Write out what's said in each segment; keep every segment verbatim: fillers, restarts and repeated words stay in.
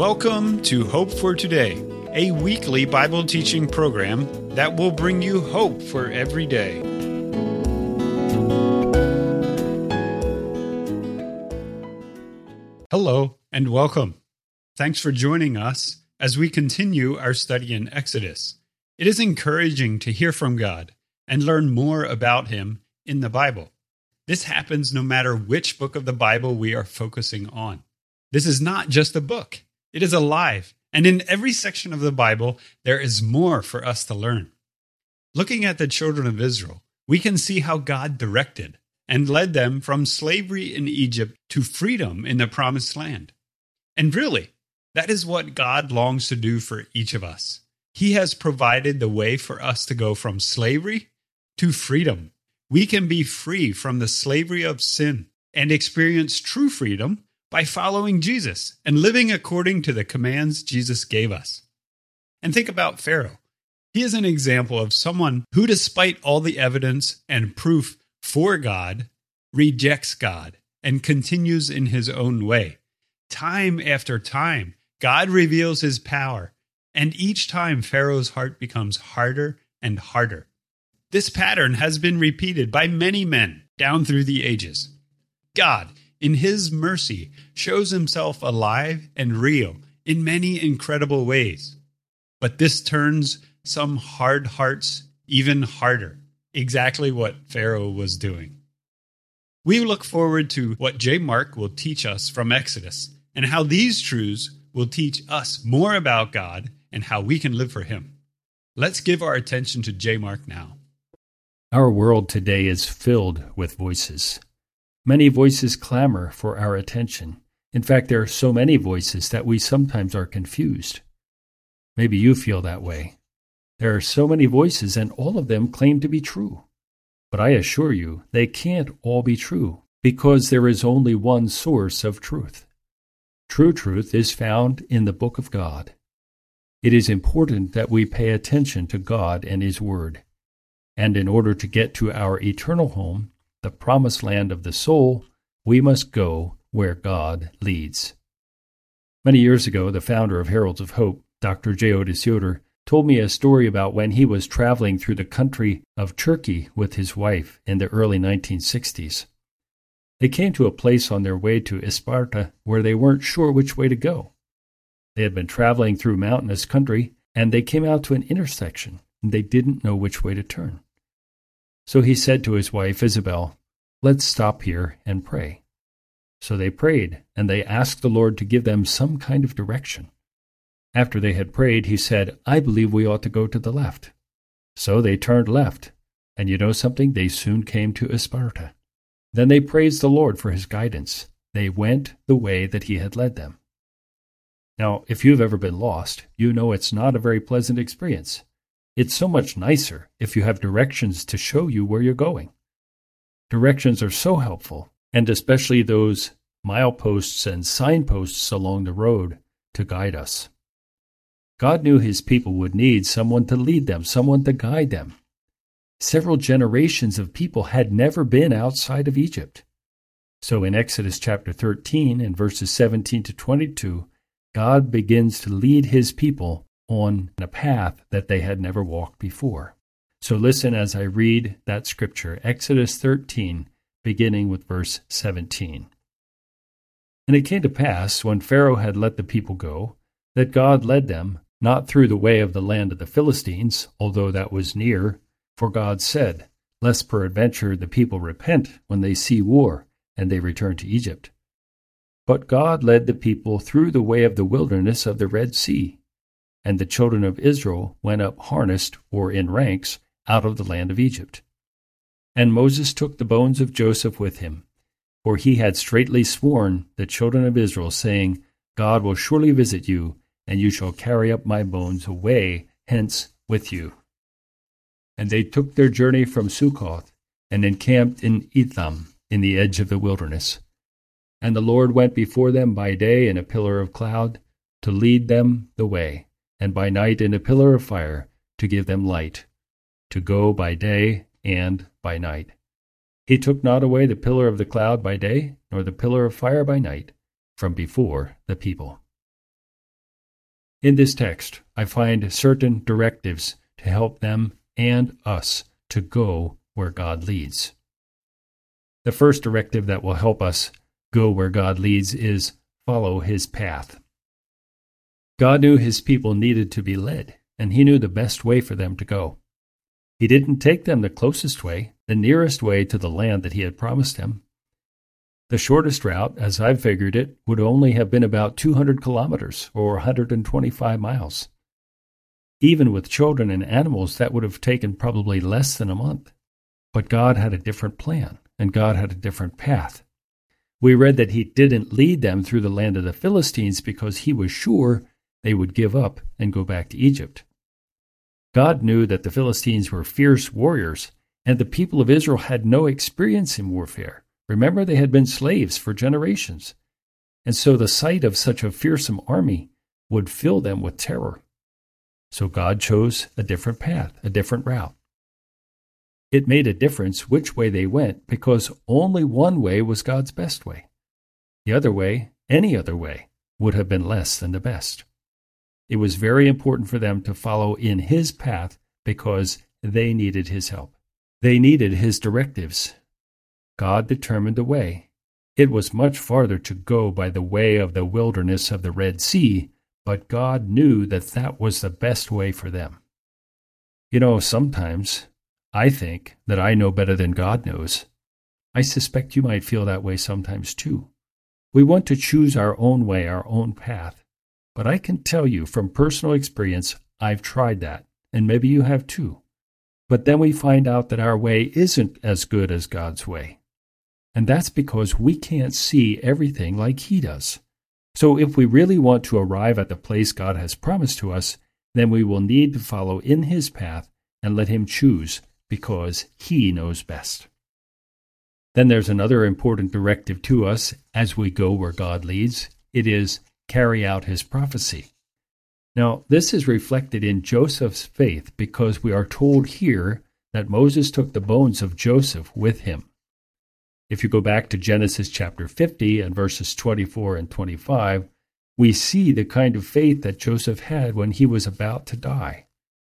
Welcome to Hope for Today, a weekly Bible teaching program that will bring you hope for every day. Hello and welcome. Thanks for joining us as we continue our study in Exodus. It is encouraging to hear from God and learn more about Him in the Bible. This happens no matter which book of the Bible we are focusing on. This is not just a book. It is alive, and in every section of the Bible, there is more for us to learn. Looking at the children of Israel, we can see how God directed and led them from slavery in Egypt to freedom in the Promised Land. And really, that is what God longs to do for each of us. He has provided the way for us to go from slavery to freedom. We can be free from the slavery of sin and experience true freedom by following Jesus and living according to the commands Jesus gave us. And think about Pharaoh. He is an example of someone who, despite all the evidence and proof for God, rejects God and continues in his own way. Time after time, God reveals his power, and each time Pharaoh's heart becomes harder and harder. This pattern has been repeated by many men down through the ages. God, in His mercy, shows Himself alive and real in many incredible ways. But this turns some hard hearts even harder, exactly what Pharaoh was doing. We look forward to what J. Mark will teach us from Exodus and how these truths will teach us more about God and how we can live for Him. Let's give our attention to J. Mark now. Our world today is filled with voices. Many voices clamor for our attention. In fact, there are so many voices that we sometimes are confused. Maybe you feel that way. There are so many voices, and all of them claim to be true. But I assure you, they can't all be true, because there is only one source of truth. True truth is found in the Book of God. It is important that we pay attention to God and His Word. And in order to get to our eternal home, the promised land of the soul, we must go where God leads. Many years ago, the founder of Heralds of Hope, Doctor J. Otis Yoder, told me a story about when he was traveling through the country of Turkey with his wife in the early nineteen sixties. They came to a place on their way to Isparta where they weren't sure which way to go. They had been traveling through mountainous country, and they came out to an intersection, and they didn't know which way to turn. So he said to his wife, Isabel, "Let's stop here and pray." So they prayed, and they asked the Lord to give them some kind of direction. After they had prayed, he said, "I believe we ought to go to the left." So they turned left, and you know something? They soon came to Isparta. Then they praised the Lord for His guidance. They went the way that He had led them. Now, if you've ever been lost, you know it's not a very pleasant experience. It's so much nicer if you have directions to show you where you're going. Directions are so helpful, and especially those mileposts and signposts along the road to guide us. God knew His people would need someone to lead them, someone to guide them. Several generations of people had never been outside of Egypt. So in Exodus chapter thirteen and verses seventeen to twenty-two, God begins to lead His people on a path that they had never walked before. So listen as I read that scripture, Exodus thirteen, beginning with verse seventeen. And it came to pass, when Pharaoh had let the people go, that God led them, not through the way of the land of the Philistines, although that was near, for God said, "Lest peradventure the people repent when they see war, and they return to Egypt." But God led the people through the way of the wilderness of the Red Sea, and the children of Israel went up harnessed, or in ranks, out of the land of Egypt. And Moses took the bones of Joseph with him, for he had straitly sworn the children of Israel, saying, "God will surely visit you, and you shall carry up my bones away hence with you." And they took their journey from Succoth, and encamped in Etham, in the edge of the wilderness. And the Lord went before them by day in a pillar of cloud, to lead them the way, and by night in a pillar of fire, to give them light, to go by day and by night. He took not away the pillar of the cloud by day, nor the pillar of fire by night, from before the people. In this text, I find certain directives to help them and us to go where God leads. The first directive that will help us go where God leads is follow his path. God knew his people needed to be led, and he knew the best way for them to go. He didn't take them the closest way, the nearest way to the land that he had promised them. The shortest route, as I've figured it, would only have been about two hundred kilometers, or one hundred twenty-five miles. Even with children and animals, that would have taken probably less than a month. But God had a different plan, and God had a different path. We read that he didn't lead them through the land of the Philistines because he was sure they would give up and go back to Egypt. God knew that the Philistines were fierce warriors, and the people of Israel had no experience in warfare. Remember, they had been slaves for generations, and so the sight of such a fearsome army would fill them with terror. So God chose a different path, a different route. It made a difference which way they went because only one way was God's best way. The other way, any other way, would have been less than the best. It was very important for them to follow in his path because they needed his help. They needed his directives. God determined the way. It was much farther to go by the way of the wilderness of the Red Sea, but God knew that that was the best way for them. You know, sometimes I think that I know better than God knows. I suspect you might feel that way sometimes too. We want to choose our own way, our own path. But I can tell you from personal experience, I've tried that, and maybe you have too. But then we find out that our way isn't as good as God's way. And that's because we can't see everything like he does. So if we really want to arrive at the place God has promised to us, then we will need to follow in his path and let him choose, because he knows best. Then there's another important directive to us as we go where God leads. It is carry out his prophecy. Now, this is reflected in Joseph's faith because we are told here that Moses took the bones of Joseph with him. If you go back to Genesis chapter fifty and verses twenty-four and twenty-five, we see the kind of faith that Joseph had when he was about to die.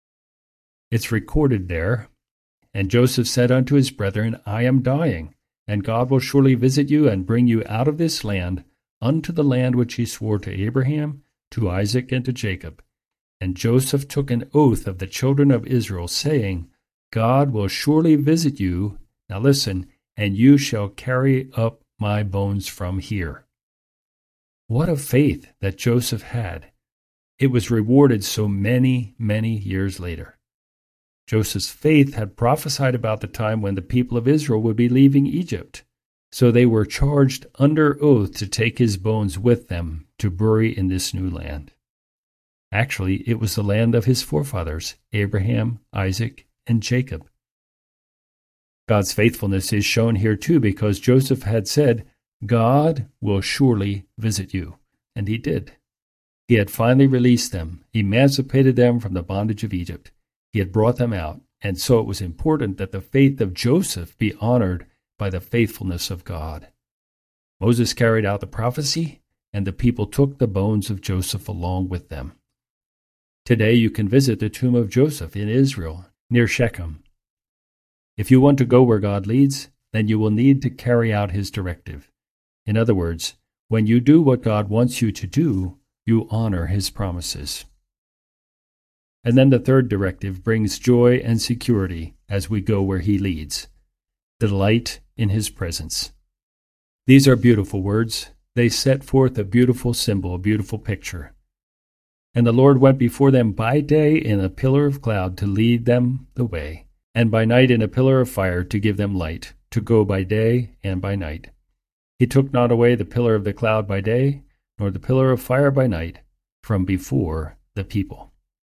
It's recorded there, "And Joseph said unto his brethren, I am dying, and God will surely visit you and bring you out of this land unto the land which he swore to Abraham, to Isaac, and to Jacob. And Joseph took an oath of the children of Israel, saying, God will surely visit you," now listen, "and you shall carry up my bones from here." What a faith that Joseph had. It was rewarded so many, many years later. Joseph's faith had prophesied about the time when the people of Israel would be leaving Egypt. So they were charged under oath to take his bones with them to bury in this new land. Actually, it was the land of his forefathers, Abraham, Isaac, and Jacob. God's faithfulness is shown here too because Joseph had said, God will surely visit you. And he did. He had finally released them, emancipated them from the bondage of Egypt. He had brought them out, and so it was important that the faith of Joseph be honored by the faithfulness of God. Moses carried out the prophecy, and the people took the bones of Joseph along with them. Today you can visit the tomb of Joseph in Israel, near Shechem. If you want to go where God leads, then you will need to carry out his directive. In other words, when you do what God wants you to do, you honor his promises. And then the third directive brings joy and security as we go where he leads. Delight in his presence. These are beautiful words. They set forth a beautiful symbol, a beautiful picture. And the Lord went before them by day in a pillar of cloud to lead them the way, and by night in a pillar of fire to give them light, to go by day and by night. He took not away the pillar of the cloud by day, nor the pillar of fire by night, from before the people.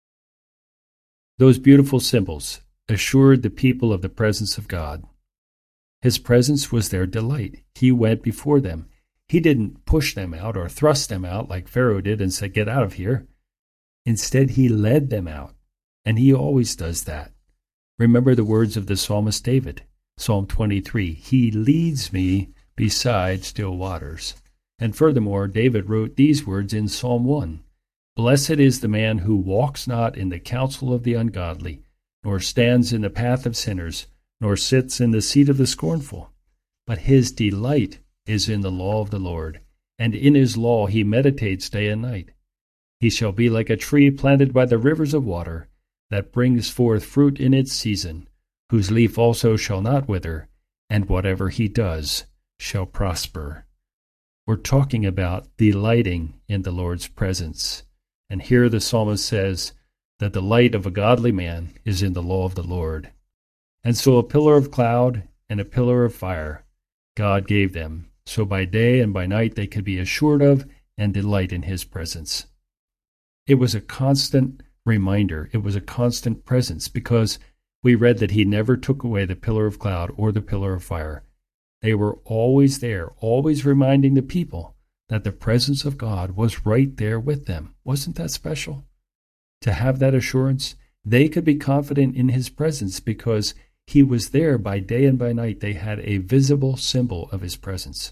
Those beautiful symbols assured the people of the presence of God. His presence was their delight. He went before them. He didn't push them out or thrust them out like Pharaoh did and said, get out of here. Instead, he led them out, and he always does that. Remember the words of the psalmist David, Psalm twenty-three, "He leads me beside still waters." And furthermore, David wrote these words in Psalm one, Blessed is the man who walks not in the counsel of the ungodly, nor stands in the path of sinners, nor sits in the seat of the scornful. But his delight is in the law of the Lord, and in his law he meditates day and night. He shall be like a tree planted by the rivers of water, that brings forth fruit in its season, whose leaf also shall not wither, and whatever he does shall prosper. We're talking about delighting in the Lord's presence. And here the psalmist says, the delight of a godly man is in the law of the Lord. And so a pillar of cloud and a pillar of fire God gave them, so by day and by night they could be assured of and delight in his presence. It was a constant reminder. It was a constant presence, because we read that he never took away the pillar of cloud or the pillar of fire. They were always there, always reminding the people that the presence of God was right there with them. Wasn't that special? To have that assurance, they could be confident in his presence because he was there by day and by night. They had a visible symbol of his presence.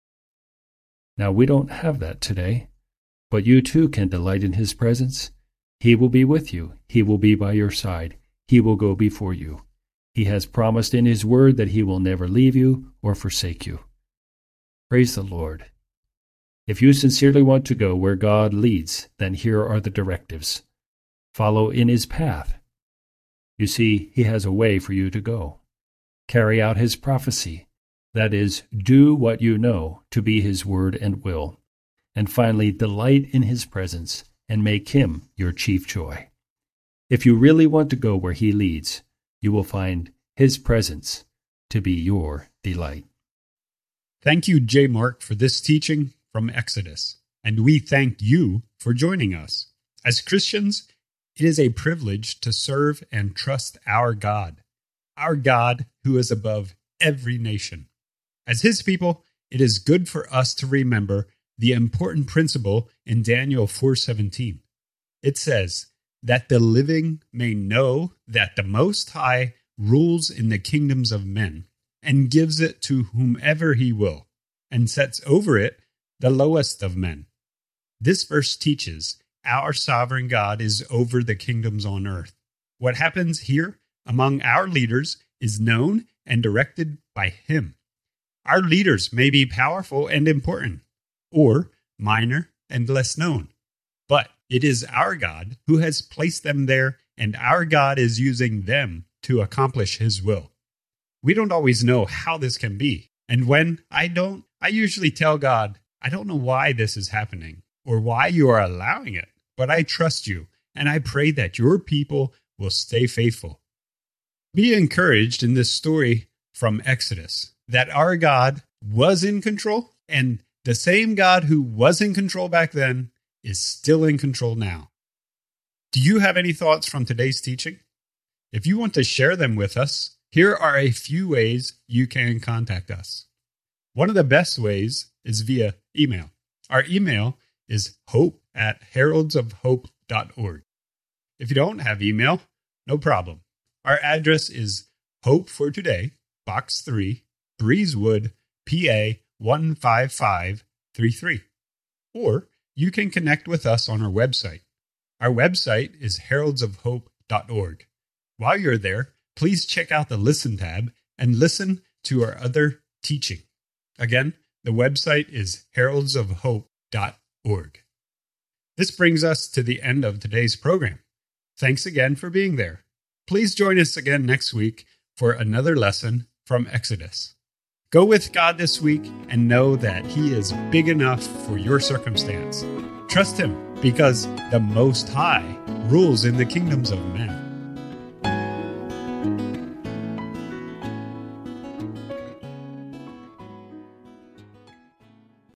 Now, we don't have that today, but you too can delight in his presence. He will be with you. He will be by your side. He will go before you. He has promised in his word that he will never leave you or forsake you. Praise the Lord. If you sincerely want to go where God leads, then here are the directives. Follow in his path. You see, he has a way for you to go. Carry out his prophecy. That is, do what you know to be his word and will. And finally, delight in his presence and make him your chief joy. If you really want to go where he leads, you will find his presence to be your delight. Thank you, J. Mark, for this teaching from Exodus, and we thank you for joining us. As Christians, it is a privilege to serve and trust our God, our God who is above every nation. As his people, it is good for us to remember the important principle in Daniel four seventeen. It says, that the living may know that the Most High rules in the kingdoms of men, and gives it to whomever he will, and sets over it the lowest of men. This verse teaches our sovereign God is over the kingdoms on earth. What happens here among our leaders is known and directed by him. Our leaders may be powerful and important, or minor and less known, but it is our God who has placed them there, and our God is using them to accomplish his will. We don't always know how this can be, and when I don't, I usually tell God, I don't know why this is happening, or why you are allowing it, but I trust you, and I pray that your people will stay faithful. Be encouraged in this story from Exodus, that our God was in control, and the same God who was in control back then is still in control now. Do you have any thoughts from today's teaching? If you want to share them with us, here are a few ways you can contact us. One of the best ways is via email. Our email is hope at heralds of hope dot org. If you don't have email, no problem. Our address is Hope for Today, Box three, Breezewood, P A one five five three three. Or you can connect with us on our website. Our website is heralds of hope dot org. While you're there, please check out the Listen tab and listen to our other teaching. Again, the website is heralds of hope dot org. This brings us to the end of today's program. Thanks again for being there. Please join us again next week for another lesson from Exodus. Go with God this week and know that he is big enough for your circumstance. Trust him because the Most High rules in the kingdoms of men.